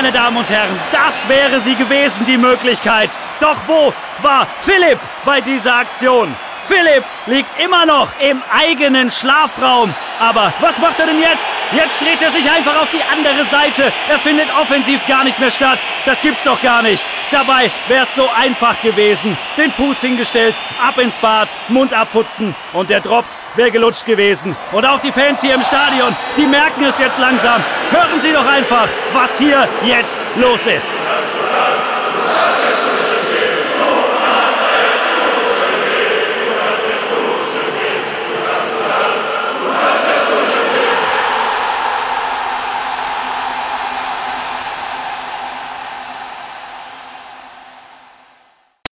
meine Damen und Herren, das wäre sie gewesen, die Möglichkeit. Doch wo war Philipp bei dieser Aktion? Philipp liegt immer noch im eigenen Schlafraum. Aber was macht er denn jetzt? Jetzt dreht er sich einfach auf die andere Seite. Er findet offensiv gar nicht mehr statt. Das gibt's doch gar nicht. Dabei wäre es so einfach gewesen. Den Fuß hingestellt, ab ins Bad, Mund abputzen und der Drops wäre gelutscht gewesen. Und auch die Fans hier im Stadion, die merken es jetzt langsam. Hören Sie doch einfach, was hier jetzt los ist.